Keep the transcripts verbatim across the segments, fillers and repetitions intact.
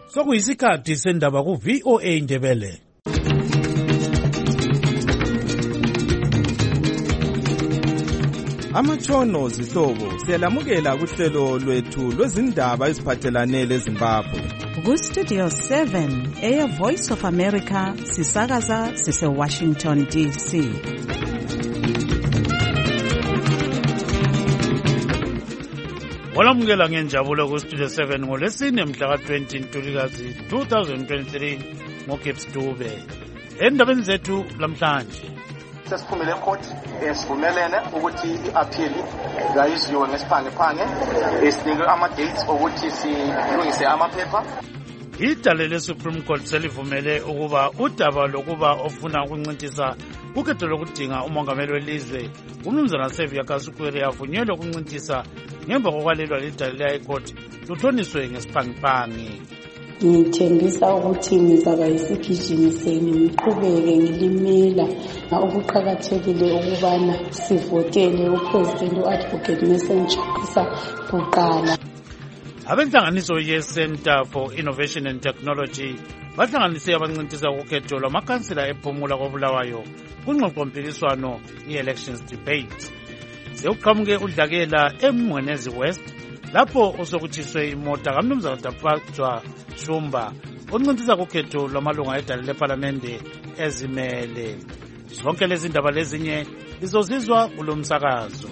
Sokuyisikhathi sendaba ku V O A Ndebele. Amatshono zihlobo siyalamukela kuhlelo lwethu lwezindaba eziphathelane leZimbabwe. Ku Studio seven, Air Voice of America, sisakaza sise Washington D C. Walamukela ngenjabulo ku Studio seven ngolesine mhla ka twenty Ntulikazi twenty twenty-three ngoGibbs Dube. Endabeni zethu lamhlanje sesiphumile ecourt esivumelene ukuthi i-appeal yayizwiwe ngesiphangephange esinike ama-dates ukuthi silungise amaphepha. Idale le-Supreme Court selivumele ukuba udaba lokuba ofuna ukuncintisa ukhetho lokudinga umongameli welizwe uMnumzana Xavier Kasukuwere avunyelwe ukuncintisa ngemva kokwalelwa lidale le-High Court luthoniswe ngesiphangephange. Ngithembisa ukuthi ngizaba yisigijimi senu ngiqhubeke ngilimela okuqhakathekile ukubana sivotele uPresident u-Advocate Messenger kuqala. Abenhlanganiso ye-Center for Innovation and Technology bahlanganise abancintisa ukukhetho lwamakhansila ephumula koBulawayo kungxoxompikiswano i-elections debate. Sewuqhamuke udlakela eMngwenezi West lapho osokuthiswe imota kaMnumzana Tapatshwa Shumba oncintisa kukhetho lwamalunga edale leParlamente ezimele. Zonke lezi ndaba lezinye lizozizwa kulo msakazo.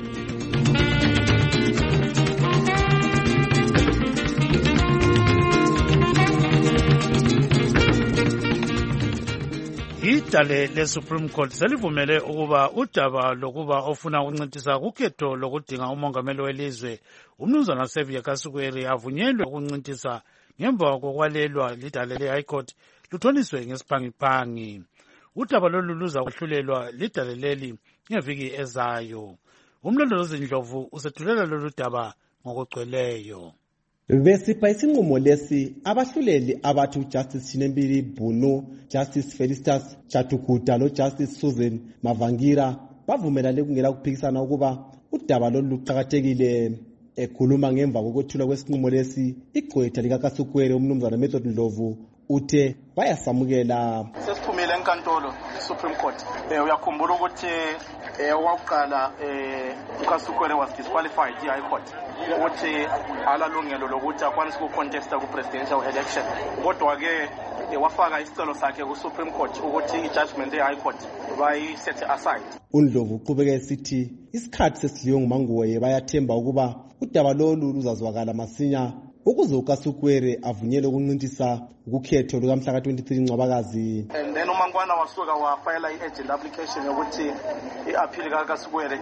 Idale le-Supreme Court selivumele ukuba udaba lokuba ofuna ukuncintisa kukhetho lokudinga umongameli welizwe uMnumzana Xavier Kasukuwere avunyelwe ukuncintisa ngemva kokwalelwa lidale le-High Court luthoniswe ngesiphangiphangi. Udaba lolu luza kwahlulelwa lidale leli ngeviki ezayo. Umlondolozi Ndlovu usethulela lolu daba ngokugcweleyo. Besipha isinqumo lesi abahluleli abathi uJustice Chinembili Bunu, Justice Felicitas Chatukuta lo Justice Susan Mavangira bavumelane kungela kuphikisana ukuba udaba lolu luqhakathekile. Ekhuluma ngemva kokwethula kwesinqumo lesi igqwetha likaKasukuwere uMnumzana Method Ndlovu uthe bayasamukela. Sesiphumile enkantolo Supreme Court. Eh uyakhumbula ukuthi eh waqala eh uKasukuwere was disqualified yi High Court ukuthi alalungelo lokuthi akwanise ukucontesta ku presidential election. Kodwa ke wafaka isicelo sakhe ku Supreme Court ukuthi i-judgment ye High Court bayi set aside. uNdlovu uqhubeka esithi isikhathi sesidliwe nguManguwe bayathemba ukuba udaba lolu luzazwakala masinya ukuze uKasukuwere avunyelwe ukuncintisa ukukhetho lukamhla ka twenty-three Ncwabakazi. And then uMangwana wasuka wafayela i-agent application yokuthi i-appeal kaKasukuwere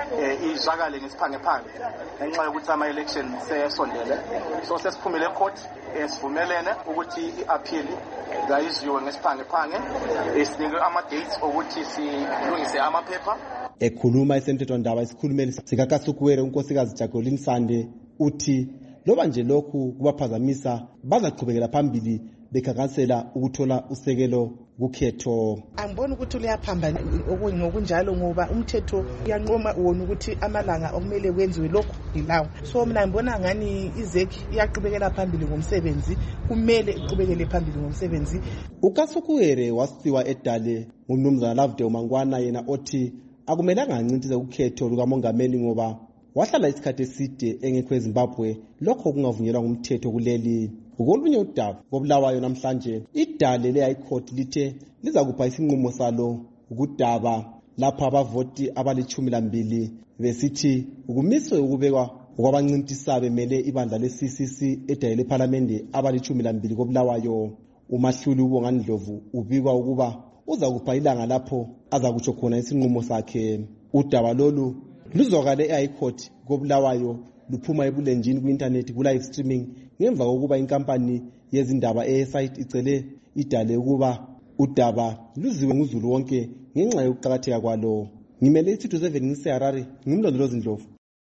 izwakale ngesiphangephange ngenxa yokuthi ama-election sesondele. So sesiphumile ecourt esivumelene ukuthi i-appeal yayizwiwe ngesiphangephange esinike ama-dates ukuthi silungise amaphepha. Ekhuluma esemthethwandaba isikhulumeli sikaKasukuwere unkosikazi Jacqueline Sande uthi loba nje lokhu kubaphazamisa bazaqhubekela phambili bekhankasela ukuthola usekelo kukhetho. Angibona ukuthi uyaphambana ngokunjalo ngoba umthetho uyanqoma wona ukuthi amalanga okumele kwenziwe lokho yilawo. So mina ngibona ngani izeki iyaqhubekela phambili ngomsebenzi, kumele iqhubekele phambili ngomsebenzi. uKasukuwere wasiwa edale ngumnumzana Lovedale Mangwana yena othi akumelanga ancintise ukhetho lukamongameli ngoba wahlala isikhathi eside engekho eZimbabwe lokho kungavunyelwa ngumthetho kuleli. Ngokolunye udaba koBulawayo namhlanje idale le-High Court lithe liza kupha isinqumo salo ukudaba lapha abavoti abalichumi lambili besithi ukumiswe ukubekwa kwabancintiswa bemele ibandla le-C C C edale leParlamente abalichumi lambili koBulawayo. Umahluli uBongani Ndlovu ubikwa ukuba uza kupha ilanga lapho aza kutsho khona isinqumo sakhe. Udaba lolu luzwakale e-High Court koBulawayo luphuma ebulenjini ku-internet ku-live streaming ngemva kokuba inkampani yezindaba e-site icele idale ukuba udaba luziwe nguzulu wonke ngenxa yokuqakatheka kwalo. Ngimele i-Studio seven ngiseHarare ngimlondolozi Ndlovu.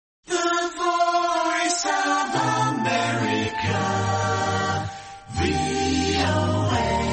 The Voice of America, V O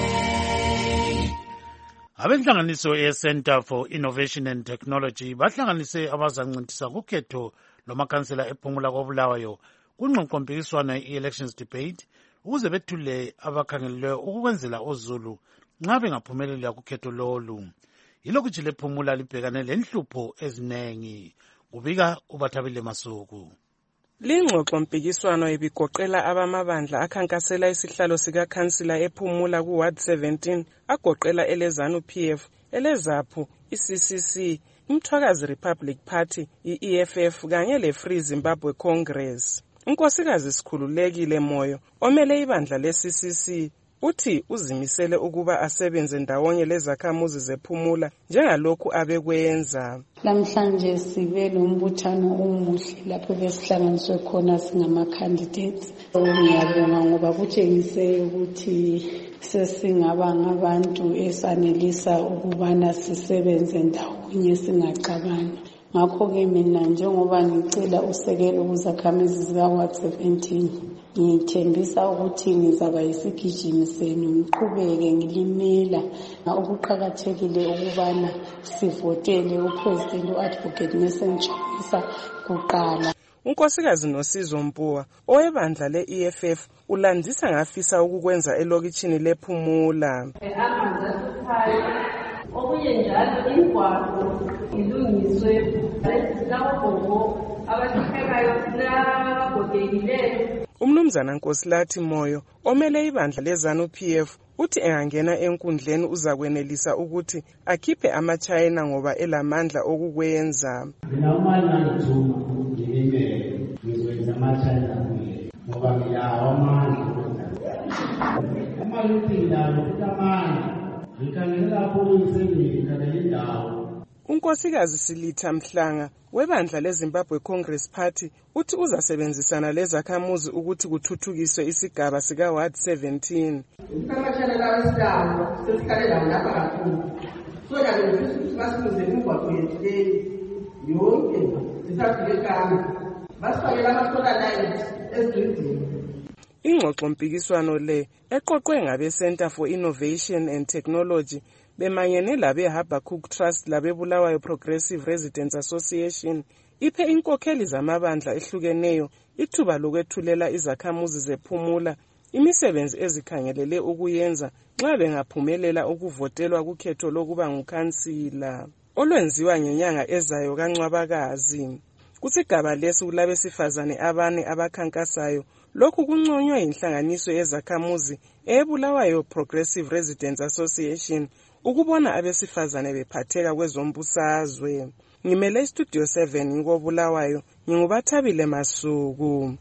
A. Abenhlanganiso ye-Center for Innovation and Technology bahlanganise abazancintisa kukhetho lomakhansela ephumula koBulawayo kungxoxompikiswano i-elections debate ukuze bethule abakhangelelwe ukukwenzela oZulu nxa bengaphumelela kukhetho lolu. Yilokhu nje lephumula libhekane lenhlupho ezinengi. Kubika uBathabile Masuku. Lingxoxo mpikiswano ibigoqela abamabandla akhankasela isihlalo sikakhansila ephumula ku Ward seventeen agoqela eleZANU P F, eleZAPHU, i-C C C, iMthwakazi Republic Party, i-E F F kanye le-Free Zimbabwe Congress. Unkosikazi Sikhululekile Moyo omele ibandla le-C C C uthi uzimisele ukuba asebenze ndawonye lezakhamuzi zephumula njengalokhu abekwenza. Namhlanje sibe nombuthano omuhle lapho besihlanganiswe khona singama candidates. Ngiyabonga ngoba kutshengise ukuthi sesingaba ngabantu esanelisa ukubana sisebenze ndawonye singaxabani. Ngakho-ke mina njengoba ngicela usekelo kuzakhamizi zika Ward seventeen, ngithembisa ukuthi ngizaba yisigijimi senu, ngiqhubeke ngilimela okuqhakathekile ukubana sivotele uPresident uAdvocate Nelson Chamisa kuqala. Unkosikazi Nosizo Mpuwa owebandla le-E F F ulandisa ngafisa ukukwenza elokitshini lephumula. Okunye njalo imigwaqo ilungiswe lezikagogo abahlekayo nabagogekileyo. Umnumzana Nkosilathi Moyo omele ibandla leZANU P F uthi engangena enkundleni uzakwenelisa ukuthi akhiphe amaChina ngoba elamandla okukwenza. Mina umana ngithuma ngimele ngizokwenza amaChina kuye ngoba ngiyawa amandla. Amali uphindalo kutamandla. Unkosikazi Silitha Mhlanga webandla leZimbabwe Congress Party uthi uzasebenzisana lezakhamuzi ukuthi kuthuthukiswe isigaba sika Ward seventeen. Umkhamashana lawo sesikhalela lapha kakhulu. Sola ngifisa basibuze imigwaqo yethu yonke sisafike kama. Basifakela ama-solar lights ezigridini. Ingxoxo mpikiswano le eqoqwe ngabe Center for Innovation and Technology bemanyene labe Habakkuk Trust labe Bulawayo Progressive Residents Association iphe inkokheli zamabandla ehlukeneyo ithuba lokwethulela izakhamuzi zephumula imisebenzi ezikhangelele ukuyenza nxa bengaphumelela ukuvotelwa kukhetho lokuba ngukhansila olwenziwa ngenyanga ezayo kaNcwabakazi. Kusigaba lesi kulabesifazane abane abakhankasayo. Lokhu kunconywa yinhlanganiso yezakhamuzi eBulawayo Progressive Residents Association ukubona abesifazane bephatheka kwezombusazwe. Ngimele Studio seven ngikobulawayo, nginguBathabile Masuku.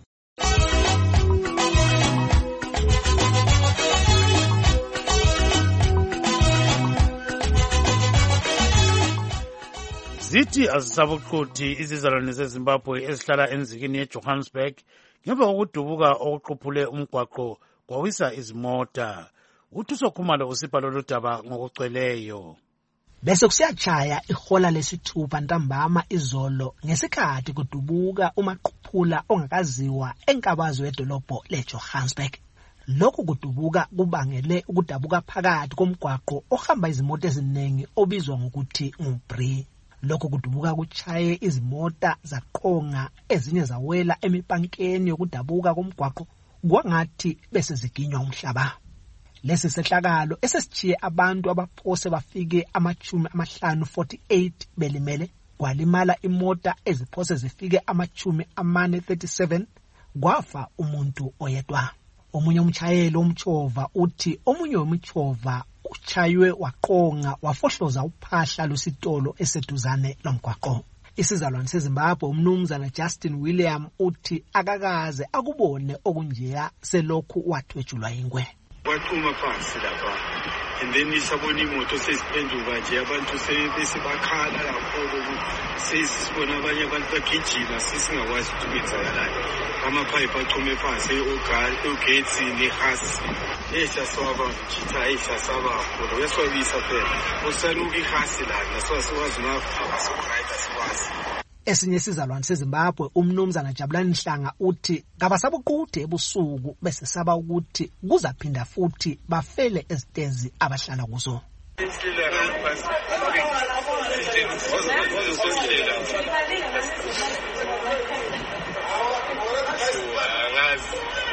Zithi azisabuquthi izizalwane zeZimbabwe ezihlala enzikini yeJohannesburg ngemva kokudubuka okuquphule umgwaqo kwawisa izimota. Uthuso Khumalo usipha lolu daba ngokucweleyo. Bese kusiyachaya ihola lesithupha ntambama izolo ngesikhathi kudubuka umaqhuphula ongakaziwa enkabazo yedolobho leJohannesburg. Lokhu kudubuka kubangele ukudabuka phakathi komgwaqo ohamba izimota eziningi obizwa ngokuthi nguBri. Lokho kudubuka kuchaye izimota zaqonga ezinye zawela emipankeni yokudabuka komgwaqo kwangathi bese ziginywa umhlaba. Lesi sehlakalo esesichiye abantu abaphose bafike amachumi amahlanu forty-eight belimele, kwalimala imota eziphose zifike amachumi amane thirty-seven, kwafa umuntu oyedwa. Omunye umchayeli omchova uthi omunye wemchova uchaywe waqonga wafohloza uphahla lwesitolo eseduzane lomgwaqo. Isizalwane seZimbabwe umnumzana Justin William uthi akakaze akubone okunjeya selokhu wathwejulwa ingwe. Wathuma phansi lapha and then isabona imoto sesiphenduka nje abantu sebesibakhala kakhulu sesibona abanye abantu bagijima sisingakwazi ukuthi kwenzakalayo. Amapipe achume phansi ogetsi nehasi esaswaba ngitha esasaba khona weswabisa phela usaluka ihasi la naswazi ngafika sikurayida sikwazi. Esinye isizalwane seZimbabwe umnumzana Jabulani Mhlanga uthi kabasabuquthe ebusuku bese saba ukuthi kuzaphinda futhi bafele ezitezi abahlala kuzo.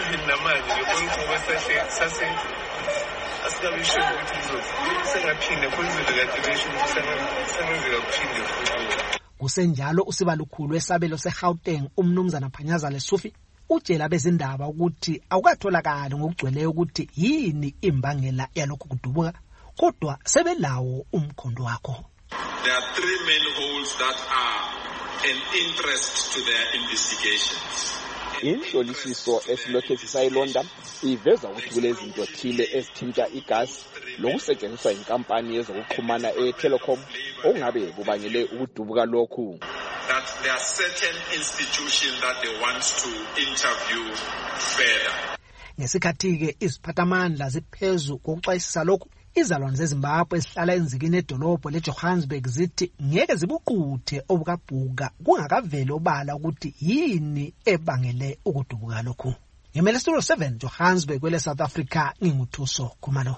even namanje ngibona ngoba sahle sase asikabisho ukuthi sengaphinde kwenzele kade besho ukuthi sengenzeka kuphinde futhi. Kusenjalo usibalukhulu esabelo seGauteng umnumzana Phanyaza Lesufi utshela bezindaba ukuthi awukatholakala ngokugcweleyo ukuthi yini imbangela yalokho kudubuka kodwa sebelawo umkhondo wakho. There are three main holes that are an interest to their investigations. Inhlolisiso esilokhe sisayilonda iveza ukuthi kulezinto thile ezithinta igasi lokusetshenziswa inkampani yezokuxhumana eTelecom ongabe kubangele ukudubuka lokhu. That there are certain institutions that they want to interview further. Ngesikhathi ke iziphathamandla ziphezu kokuxwayisisa lokhu izalwane zeZimbabwe esihlala enzikini edolobho leJohannesburg zithi ngeke zibuquthe obukabhuka kungakavele obala ukuthi yini ebangele ukudubuka lokhu. Ngemele Studio seven Johannesburg kwele South Africa nginguthuso Khumalo.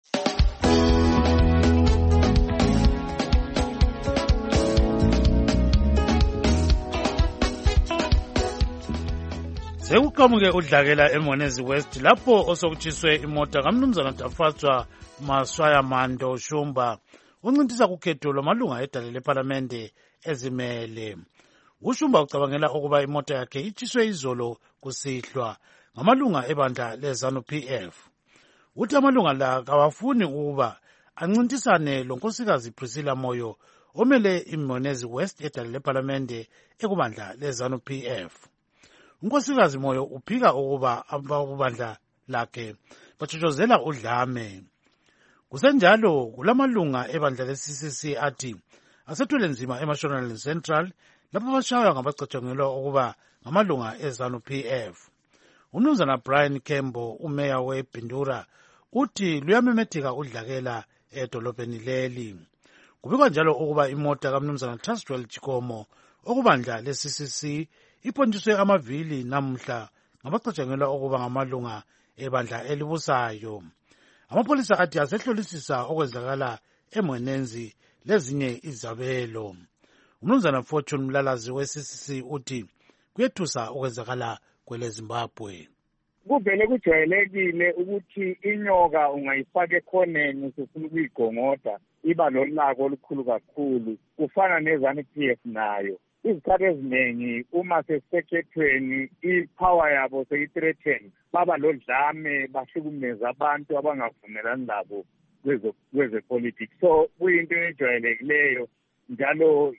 Sekuqhamuke udlakela eMonezi West lapho osokutshiswe imota kaMnumzana Tafatswa Maswaya Mando Shumba uncintisa kukhetho lomalunga edale leParlamente ezimele. uShumba ucabangela ukuba imota yakhe itshiswe izolo kusihlwa ngamalunga ebandla leZANU P F. Uthi amalunga la kawafuni ukuba ancintisane lonkosikazi Priscilla Moyo omele iMonezi West edale leParlamente ekubandla leZANU P F. Unkosikazi Moyo uphika ukuba ababandla lakhe batshotshozela udlame. Kusenjalo kulamalunga ebandla le-C C C athi asethwele nzima eMashonaland Central lapho bashaywa ngabacatshangelwa ukuba ngamalunga eZANU P F. Umnumzana Brian Kembo umeya weBindura uthi luyamemetheka udlakela edolobheni leli. Kubikwa njalo ukuba imota kaMnumzana Taswell Chikomo okubandla le-C C C ipontiswe amavili namuhla ngabacatshangelwa ukuba ngamalunga ebandla elibusayo. Amapolisa athi asehlolisisa okwenzakala eMwenenzi lezinye izabelo. Umnumzana Fortune Mlalazi we-C C C uthi kuyethusa okwenzakala kwele Zimbabwe. Kuvele kujwayelekile ukuthi inyoka ungayifaka ekhoneni usufuna ukuyigongoda iba lolako olukhulu kakhulu kufana neZANU P F nayo. Izikhathi eziningi uma sesekethweni ipower yabo seyi-threaten baba lodlame bahlukumeza abantu abangavumelani labo kwezepolitics. So kuyinto ejwayelekileyo njalo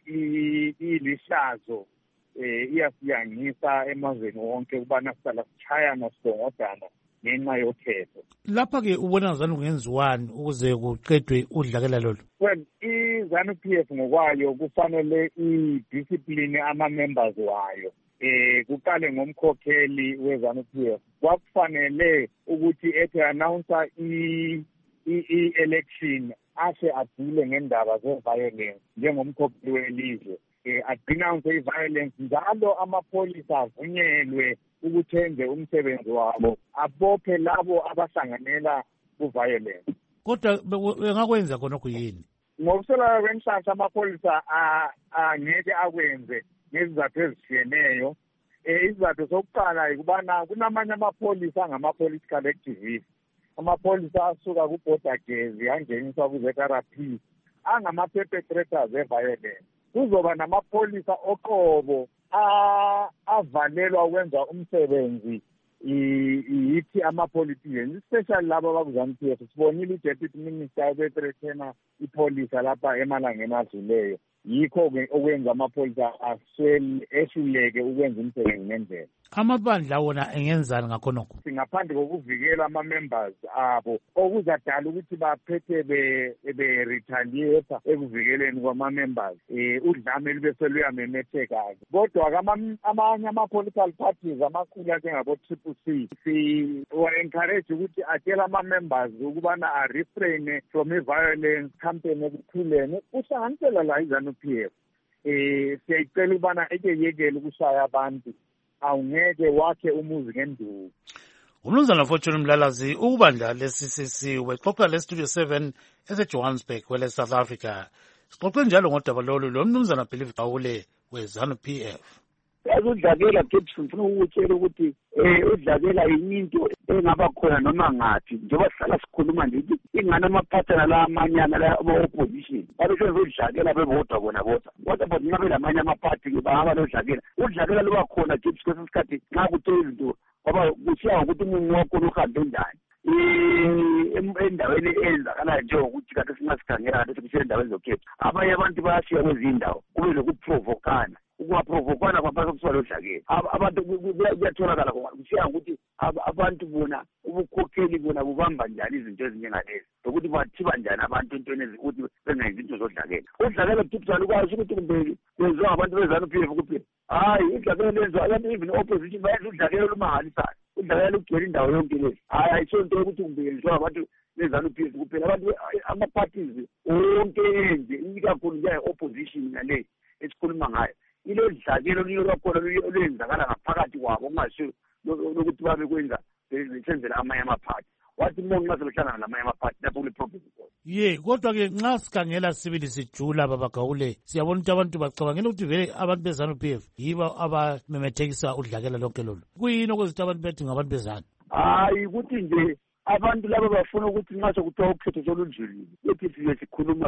ilihlazo eh iyasiyangisa emazweni wonke ukubana sala sichayana sigongodana ngenxa yokhetho. Lapha ke ubona ZANU kungenziwani ukuze kuqedwe udlakela lolu? Well, iZANU P F ngokwayo kufanele i-discipline ama-members wayo. Eh kuqale ngomkhokheli weZANU P F. Kwakufanele ukuthi ethi announcer i-election ashe adile ngendaba ze-violence njengomkhokheli welizwe. Eh adenounce i-violence njalo amapholisa avunyelwe ukuthi enze umsebenzi wabo abophe labo abahlanganela ku-violence. Kodwa bengakwenza khonokho yini? Ngokusela kwenhlahla amapholisa angeke akwenze ngezizathu ezishiyeneyo. Eh izizathu sokuqala ukubana kunamanye amapholisa angama-political activists. Amapholisa asuka ku-border gezi angeniswa ku-Z R P angama-perpetrators e-violence. Kuzoba namapholisa oqobo avalelwa ukwenza umsebenzi yithi ama-politicians especially labo abaku-ZANU P F. Sibonile i-deputy minister ebethreathena ipolisa lapha emalangeni adluleyo. Yikho-ke okwenza amapholisa aswele ehluleke ukwenza umsebenzi ngendlela. Amabandla wona engenzani ngakhonokho? Ngaphandle kokuvikela ama-members abo okuzadala ukuthi baphethe be-retaliate ekuvikeleni kwama-members um udlame lube seluyamemetheka-ke. Kodwa-ke amanye ama-political parties amakhulu njengabo-Triple C siwa-encourage ukuthi atshela ama-members ukubana a-refrain from i-violence campaign ekuphileni uhlanganisela la iZANU P F. Um siyayicela ukubana ekeyekele ukushaya abantu awungeke wakhe umuzi ngenduku. Umnumzana Fortune Mlalazi ukubandla le-C C C wexoxa le-Studio seven eseJohannesburg kwele South Africa. Sixoxe njalo ngodaba lolu lo mnumzana Believe Gawule weZANU P F. yazi udlakela Gibson ngifuna ukutshela ukuthi eh udlakela yinto engaba khona noma ngathi njengoba sihlala sikhuluma nje ingane amaphathana la amanyana la opposition babe udlakela bebodwa bona bodwa kodwa bona ngabe lamanye amaphathi ke bahamba lodlakela udlakela luba khona Gibson kwesikhathi nxa kuthe izinto ngoba kushiya ukuthi umuntu wakho uhambe njani endaweni eyenzakalayo njengokuthi kade singasikhangela kade sisendaweni zokhetha abanye abantu bayashiya kwezindawo kube lokuprovokana ukungaprovokana kwabasa kuswala odlakela abantu kuyatholakala kushiya ukuthi abantu bona ubukhokheli bona bubamba njani izinto ezinjengalezi nokuthi bathiba njani abantu entweni ezikuthi bengenzi izinto zodlakela udlakela kuthiphuzana ukwazi ukuthi kumbe kwenziwa abantu beZANU-P F kuphela hayi udlakela lenziwa abantu even opposition bayenza udlakela olumangalisayo udlakela ugcwele indawo yonke lezi hayi ayisonto ukuthi kumbe yenziwa abantu beZANU-P F kuphela abantu ama-parties onke enje ikakhulu nje-opposition ngale esikhuluma ngayo ilo dlakelo liyo lwakhona olwenzakala ngaphakathi kwabo okungasho lokuthi babe kwenza besenzela amanye amaphathi wathi umongi nxa sebehlangana lamanye amaphathi lapho kule-problem khona ye kodwa-ke nxa sikhangela sibili sijula babagawule siyabona ukuthi abantu bacabangela ukuthi vele abantu beZANU-P F yibo abamemethekisa udlakela lonke lolu kuyini okuzithi abantu bethi ngabantu beZANU hayi ukuthi nje abantu laba bafuna ukuthi nxa sekuthiwa ukhetho solunjulile ethi siye sikhuluma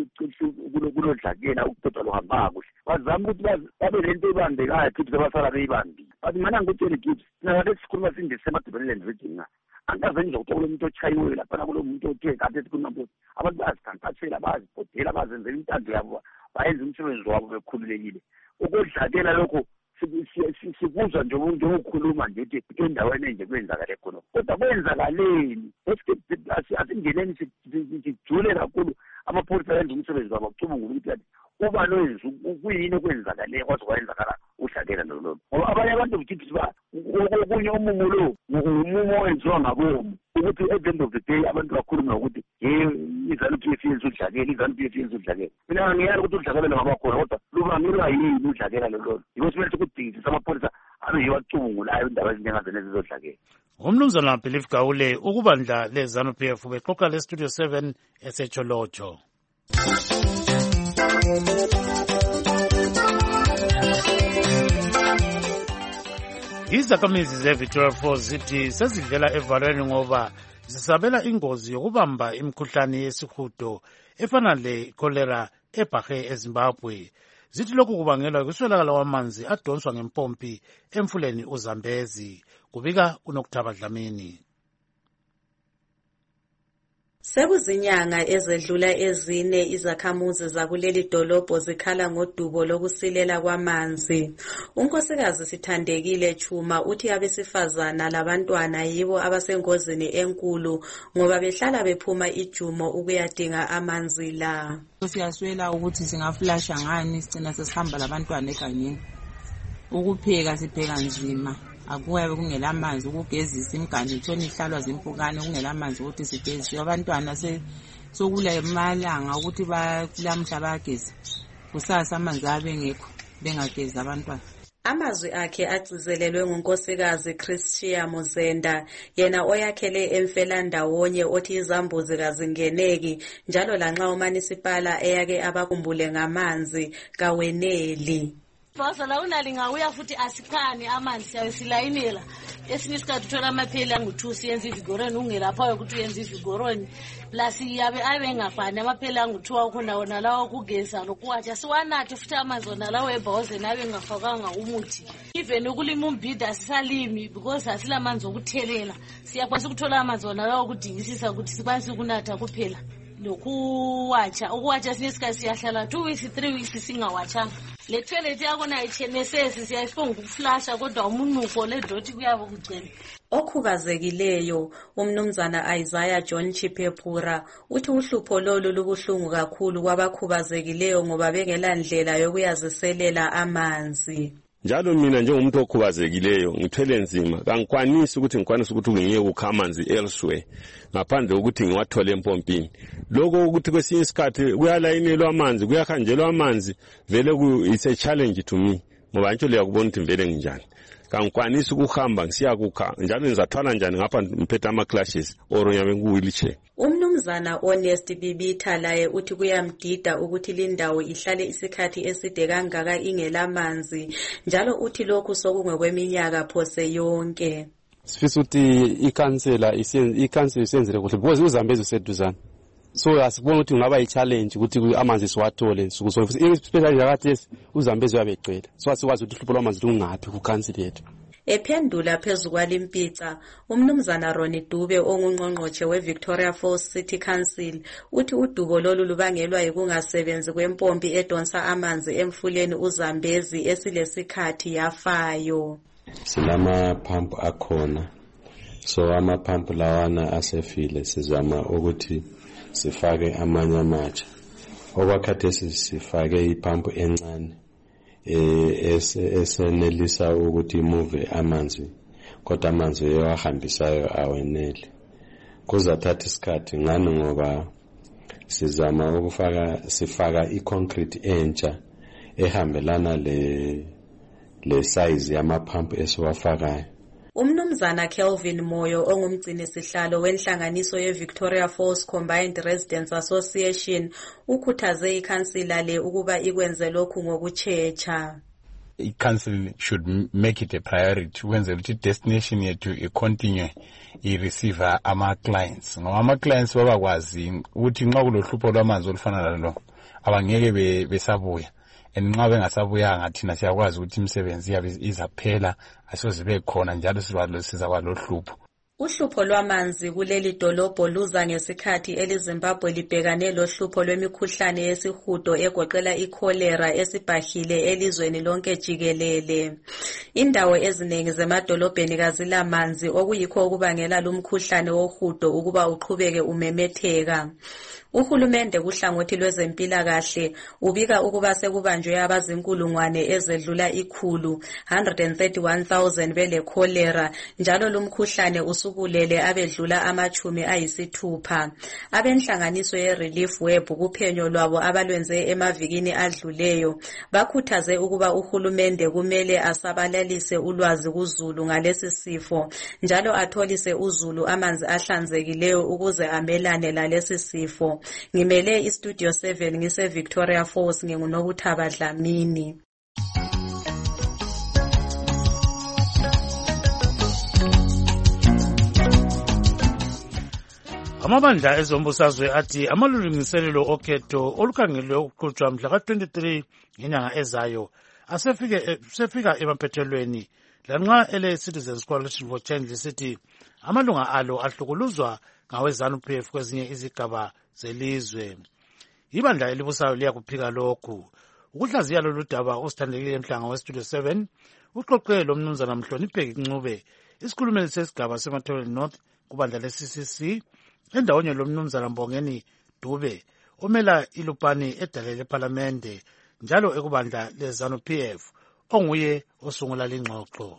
kulodlakela ukhetho luhamba kuhle bazama ukuthi babe lento ebambekayo futhi sebasala beyibambile but mana ngikutshele Gibbs sinakade sikhuluma sindesemadebeleland region na angaze nje ukuthi kulomuntu ochayiweyo laphana kulo muntu othe kade sikhuluma ukuthi abantu bazikhankasela bazibhodela bazenzela intando yabo bayenza umsebenzi wabo bekhululekile ukodlakela lokho sikuzwa njengokhuluma nje ukuthi endaweni enje kwenzakale khona kodwa kwenzakaleni asingeneni sijule kakhulu amapholisa yenza umsebenzi wabo kucubungula ukuthi kuba noyenza kuyini okwenzakaleyo kwaze kwayenzakala udlakela lolo ngoba abanye abantu ukuthi okunye umumo lo umumo owenziwa ngabomu ukuthi at the end of the day abantu bakhuluma ukuthi ye iZANU-P F yenza udlakela iZANU-P F yenza udlakela mina ngiyala ukuthi udlakela lungaba khona kodwa lubangelwa yini udlakela lolo yiko simele ukudingisa amapholisa abe yiwacubungulayo indaba ezinjengazena ezizodlakela ngumnumzana Believe Gawule ukubandla leZANU-P F bexoxa le-Studio seven esecholotsho izakhamizi ze-Victoria Falls zithi sezidlela evalweni ngoba zisabela ingozi yokubamba imikhuhlane yesihudo efana le-cholera ebhahe eZimbabwe zithi lokhu kubangelwa yikuswelakala kwamanzi adonswa ngempompi emfuleni uZambezi kubika uNokuthaba Dlamini Sekuzinyanga ezedlula ezine izakhamuzi zakuleli dolobho zikhala ngodubo lokusilela kwamanzi. Unkosikazi Sithandekile Chuma uthi abesifazana labantwana yibo abasengozini enkulu ngoba behlala bephuma ijumo ukuyadinga amanzi la. Siyaswela ukuthi singaflasha ngani sigcina sesihamba labantwana egangeni. Ukupheka sipheka nzima. Akuyabe kungela amanzi ukugezisa imiganu itshona ihlalwa zimpukane kungela amanzi ukuthi sigezise abantwana se sokula emalanga ukuthi bakulamhla bayageza kusasa amanzi abengekho bengageza abantwana. Amazwi akhe agcizelelwe ngunkosikazi Christia Muzenda yena oyakhele emfelandawonye othi izambuzi kazingeneki njalo lanxa umanisipala eyake abakhumbule ngamanzi kaweneli. Basa la unalinga uya futhi asikhani amanzi siyasilayinela esinye isikhathi uthola amaphela angu-two siyenza ivigoroni ungelapha ukuthi uyenza ivigoroni plus yabe abe ngafani amaphela angu-two akhona wona lawo kugeza lokuwatsha siwanathe futhi amanzi wona lawo ebhoze nabe ngafakanga umuthi even ukulima umbhida sisalimi because asilamanzi okuthelela siyakwanisa ukuthola amanzi wona lawo kudingisisa ukuthi sikwanise ukunatha kuphela lokuwatsha ukuwatsha sinye isikhathi siyahlala two weeks three weeks singawatshanga. Le toilet yakona ayichenesesi siyayifunga ukuflasha kodwa umunuko le doti kuyabo kugcina. Okhubazekileyo umnumzana Isaiah John Chipephura uthi uhlupho lolu lubuhlungu kakhulu kwabakhubazekileyo ngoba bengela ndlela yokuyaziselela amanzi. Njalo mina njengomuntu okhubazekileyo ngithwele nzima kangikwanisi ukuthi ngikwanise ukuthi ngiye ukukha amanzi elsewhere ngaphandle ukuthi ngiwathole empompini. Lokho ukuthi kwesinye isikhathi kuyalayinelwa amanzi kuyahanjelwa amanzi vele ku it's a challenge to me ngoba nje leyakubona ukuthi vele nginjani. kangikwanisi ukuhamba ngisiya kukha njalo ngizathwala njani ngapha ngiphethe ama-clashes or ngiyabe ngiwheelchair. Umnumzana Honest Bibitha laye uthi kuyamdida ukuthi lindawo ihlale isikhathi eside kangaka ingelamanzi, njalo uthi lokhu sokungokweminyaka phose yonke. Sifisa ukuthi ikhansela ikhansela isenzele kuhle because uZambezi useduzana. So asibona ukuthi ngaba i-challenge ukuthi amanzi siwathole nsuku zonke, especially nakathi uZambezi uyabegcwele. So asikwazi ukuthi uhlupho lwamanzi lungaphi ku-council yethu. Ephendula phezu kwalimpitsa, umnumzana Ronnie Dube ongungqongqotshe we-Victoria Falls City Council uthi udubo lolu lubangelwa yikungasebenzi kwempompi edonsa amanzi emfuleni uZambezi esilesikhathi yafayo. Sinamaphampu akhona, so amaphampu lawana asefile, sizama ukuthi sifake amanye amatsha. Okwakhathesi sifake iphampu encane esenelisa ukuthi imove amanzi, kodwa amanzi ewahambisayo awenele. Kuzathatha isikhathi ngani ngoba sizama ukufaka sifaka i-concrete entsha ehambelana le le size yamaphampu esiwafakayo. Umnumzana Kelvin Moyo ongumgcini sihlalo wenhlanganiso ye-Victoria Falls Combined Residents Association ukhuthaze ikhansila le ukuba ikwenze lokhu ngokuchecha. I-council should make it a priority ukwenzela ukuthi destination yethu i-continue i-receive ama-clients. Ngoba ama-clients babakwazi ukuthi nxa kulohlupho lwamanzi olufana lalo abangeke besabuya. Nxa bengasabuyanga thina siyakwazi ukuthi imisebenzi yabe izaphela asozibe khona njalo sizaba lohlupho. Uhlupho lwamanzi kuleli dolobho luza ngesikhathi eliZimbabwe libhekane lohlupho lwemikhuhlane yesihudo egoqela ikholera esibhahile elizweni lonke jikelele. Indawo eziningi zemadolobheni kazilamanzi okuyikho okubangela lumkhuhlane wohudo ukuba uqhubeke umemetheka. Uhulumende kuhlangothi lwezempilakahle ubika ukuba sekubanjwe abazinkulungwane ezedlula ikhulu one hundred thirty-one thousand bele cholera, njalo lumkhuhlane usubulele abedlula amachumi ayisithupha. Abenhlanganiso ye-Relief Web kuphenyo lwabo abalwenze emavikini adluleyo bakhuthaze ukuba uhulumende kumele asabalalise ulwazi kuzulu ngalesi sifo, njalo atholise uzulu amanzi ahlanzekileyo ukuze amelane lalesi sifo. Ngimele iStudio seven ngise Victoria Falls, nginguNokuthaba Dlamini. Amabandla ezombusazwe athi amalungiselelo okhetho olukhangelwe ukuqhutshwa mhla ka twenty-three ngenyanga ezayo asefike sefika emaphethelweni, lanxa ele Citizens Coalition for Change lisithi amalunga alo ahlukuluzwa ngawe ZANU-P F kwezinye izigaba zelizwe. Ibandla elibusayo liyakuphika lokhu. Ukuhlaziya lolu daba usithandekile Mhlanga weStudio seven uxoxe lo mnumzana Mhlonipheki Ncube, isikhulumeli sesigaba seMathole North kubandla le-C C C, endawonye lo mnumzana Mbongeni Dube omela ilupani edale leParlamente njalo ekubandla le-ZANU-P F onguye osungula lingxoxo.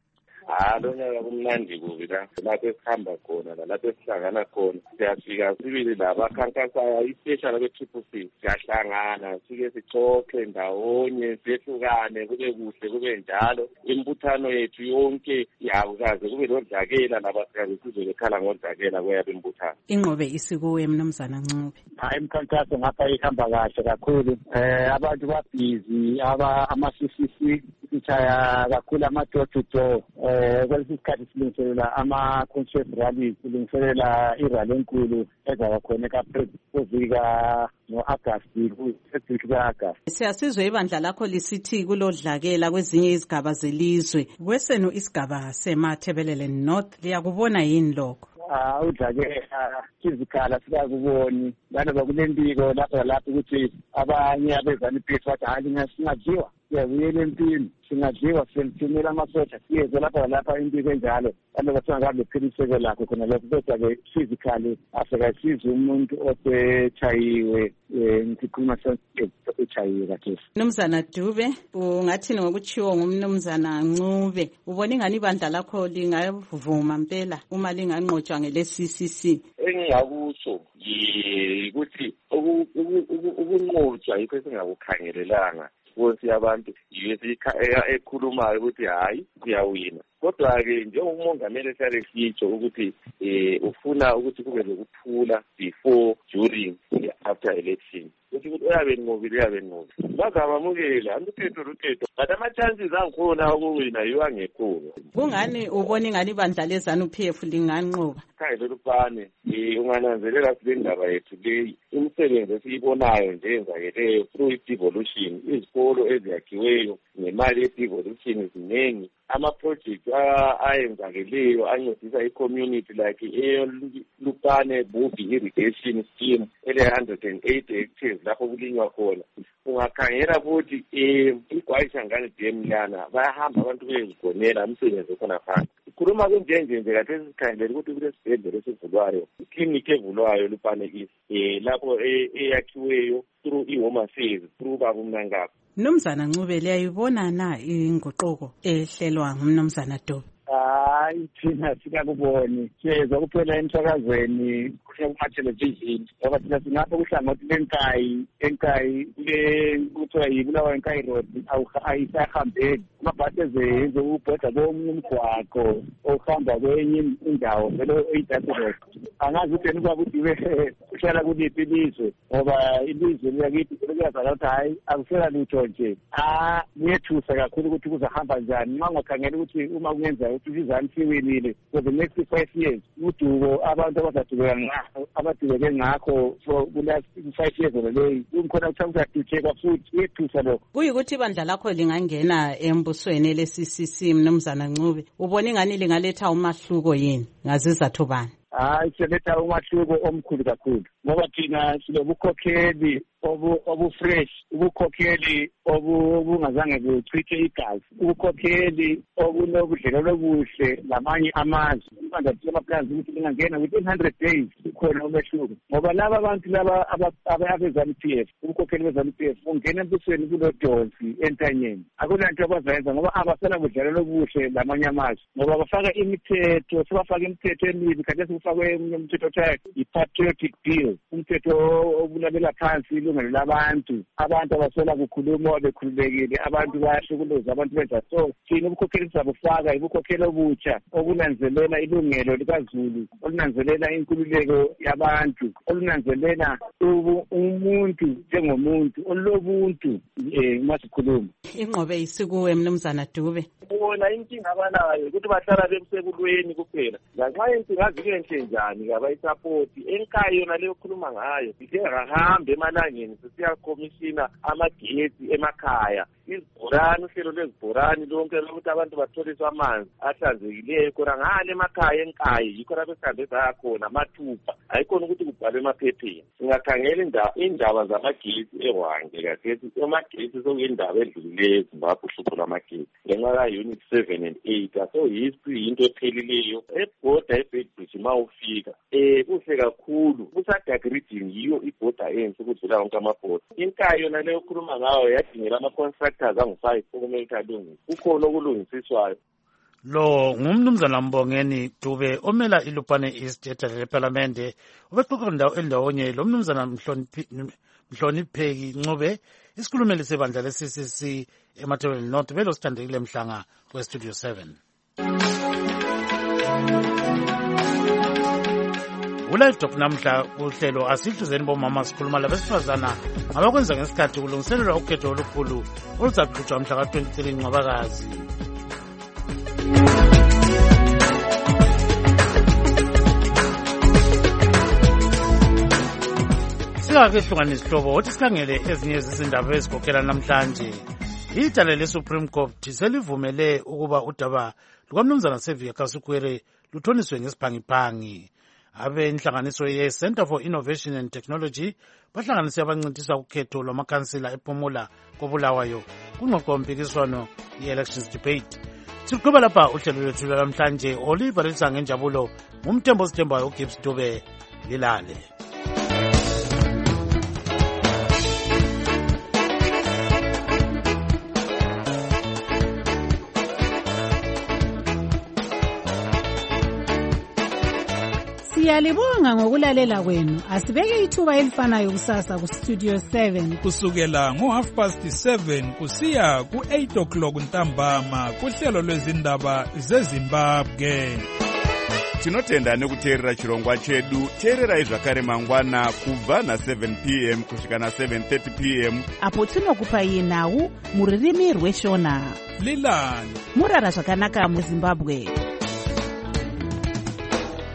Ah, lonyaka kumnandi kubi la lapho esihamba khona lapho esihlangana khona siyafika sibili labakhankasa ispecial be-Triple C siyahlangana sike sixoxe ndawonye sehlukane kube kuhle kube njalo imbuthano yethu yonke yakukaze kube lodlakela labasikazi sizolekhala ngodlakela kweyabe imbuthano. Inqobe isikuwe mnumzana Ncube. Hayi imkhankaso ngapha ihamba kahle kakhulu, eh abantu babhizi aba ama-C C C sichaya kakhulu ama-door to door. Eh kwalesi sikhathi silungiselela ama-conscious rallies, silungiselela irally enkulu ezaba khona eKaPrevika ngo-Agasti ku-Secretary ka-Agasti. Siyasizwe ibandla lakho lisithi kulodlakela kwezinye izigaba zelizwe. Kwesenu isigaba seMathebelele North liyakubona yini lokho? Ah, udlakela physicala sikakuboni nanoba kulempiko lapha lapha ukuthi abanye abezani-P F bathi hayi singadliwa siyabuyela empini singadliwa siyelithumela amasoja siyeze lapha lapha impiko enjalo nanoba singakabi lephiliseko lakho khona lokho, kodwa-ke physically asekasize umuntu osechayiwe ngikhuluma sechayiwe kathesi. Mnumzana Dube, ungathini ngokutshiwo ngumnumzana Ncube? Ubona ingani ibandla lakho lingavuma mpela uma linganqotshwa ngele-C C C? Engingakutsho ukuthi ukunqotshwa yikho esingakukhangelelanga. iresponse yabantu yiyo ekhulumayo ukuthi hayi siyawina. Kodwa-ke njengomongameli ehlale sitsho ukuthi um ufuna ukuthi kube lokuthula before, during, after election. Ukuthi ukuthi uyabe nqobile uyabe nqobile bazabamukela anukhetho lukhetho but ama-chances angikhona ukuwina yiwo angekhona. Kungani ubona ingani ibandla le-ZANU-P F linganqoba? Khayelo lufane um ungananzelela sile ndaba yethu leyi imisebenzi esiyibonayo nje enzakeleyo through i-devolution, izikolo eziyakhiweyo nemali ye-devolution ziningi. Ama-project ayenzakeleyo ancedisa i-community like eLupane Bubi irrigation scheme ele-one hundred and eighty hectares lapho kulinywa khona. Ungakhangela futhi um iGwayishangane dam lana bayahamba abantu beyezigonela umsebenzi okhona phansi. Ikhuluma kunjenje nje kade sikhangele ukuthi kulesibhedlela esivulwayo, iklinikhi evulwayo Lupane East um lapho eyakhiweyo through i-Home Affairs through Baba Mnangagwa. Mnumzana Ncube, liyayibona na inguquko ehlelwa ngumnumzana Dube? Hayi thina sikakuboni siyeza kuphela emsakazweni kuma-television ngoba thina singapha kuhlangothi lenkayi enkayi kule kuthiwa yibulawa enkayi road ayisahambeli amabhasi ezenze ukubhoda komunye umgwaqo ohamba kwenye indawo vele oyidati road. Angazi ukuthi yena ukuba ukuthi uhlala kuliphi ilizwe ngoba ilizwe liyakithi kuyazala ukuthi hayi akusela lutho nje. Ah kuyethusa kakhulu ukuthi kuzahamba njani uma ungakhangela ukuthi uma kungenza ukuthi izizani siwinile for the next five years udubo abantu abazadubeka ngakho abadubeke ngakho for the last five years oleyi kumkhona ukuthi kuzadutshekwa futhi kuyethusa lokho. Kuyikuthi ibandla lakho lingangena embusweni le-C C C Mnumzana Ncube, ubona ingani lingaletha umahluko yini ngazizathu bani? Hayi siletha umahluko omkhulu kakhulu ngoba thina silobukhokheli obu-fresh, ubukhokheli obungazange buchithe igazi, ubukhokheli obunobudlelwano obuhle lamanye amazwe. Ibandla lamaplans ukuthi lingangena within one hundred days ukhona umehluko ngoba laba abantu laba abe-ZANU-P F, ubukhokheli be-ZANU-P F ungena embusweni kulodonsi entanyeni. Akunanto abazayenza ngoba abasela budlelwano obuhle lamanye amazwe ngoba bafaka imithetho, sebafaka imithetho emibi kade sekufakwe umthetho othiwa i-patriotic bill, umthetho obulabela phansi ilungelo labantu. Abantu abasela kukhuluma bekhululekile, abantu bayahlukuluza, abantu benza so. Thina ubukhokheli sizabufaka ibukhokheli obutsha obunanzelela ilungelo likaZulu, olunanzelela inkululeko yabantu, olunanzelela umuntu njengomuntu, olobuntu um masikhuluma. Inqobe isikuwe Mnumzana Dube. Bona inkinga abanayo ukuthi bahlala besekulweni kuphela. Lanxa inkinga zikenhle njani kabayisapoti enkayi yona leyo khuluma ngayo ike ngahambe emalangeni sisiyakhomishina amagetsi emakhaya, izibhorani, uhlelo lwezibhorani lonke lokuthi abantu batholiswe amanzi ahlanzekileyo khona ngale emakhaya enkayi yikho lapho sihambe sayakhona mathupha ayikhona ukuthi kubhalwe emaphepheni. Singakhangela indaba zamagetsi eHwange kathesi amagetsi sokuyindaba edlulileyo eZimbabwe uhlupho lwamagetsi ngenxa ka-unit seven and eight so history yinto ephelileyo ebhoda eBedbridge ma ufika um kuhle kakhulu kuSadag region yiyo ibhoda enhle ukudlula wonke amabhoda. Inkayi yona leyo okhuluma ngayo yadingela ama-constructors angu-five okumele ukuthi alungise, kukhona okulungisiswayo. Lo ngumnumzana Mbongeni Dube omela iLupane East ethatha leParlamente ubexoxa ndawo endawonye lo mnumzana Mhlonipheki Ncube isikhulumeli sebandla le-C C C eMatabeleland North belo sithandekile Mhlanga kweStudio seven. Ulayitop namhla kuhlelo asihluzeni bomama sikhuluma labesifazana ngabakwenza ngesikhathi kulungiselelwa ukhetho olukhulu oluzaqhutshwa mhla ka-twenty-three Ncwabakazi. Singakehlukanisa isihlobo wothi sikhangele ezinye zizindaba ezikhokhela namhlanje. Idale le-Supreme Court selivumele ukuba udaba lukaMnumzana Sevia Kasukwere luthoniswe ngesiphangiphangi. Abe inhlanganiso ye-Center for Innovation and Technology bahlanganise abancintiswa ukhetho lwamakhansila ePhumula koBulawayo kungxoxo mpikiswano ye-elections debate. Siqhubeka lapha uhlelo lwethu namhlanje olivalisa ngenjabulo ngumthembo sithembayo uGibbs Dube lilale. Siyalibonga ngokulalela kwenu. Asibeke ithuba elifanayo kusasa ku Studio seven kusukela ngo half past seven kusiya ku eight o'clock ntambama kuhlelo lwezindaba zeZimbabwe. Tinotenda nekuteerera chirongwa chedu. Teererai zvakare mangwana kubva na seven p m kusvika na seven thirty p m apo tinokupai nhau muririmi rweshona. Lilani murara zvakanaka muZimbabwe.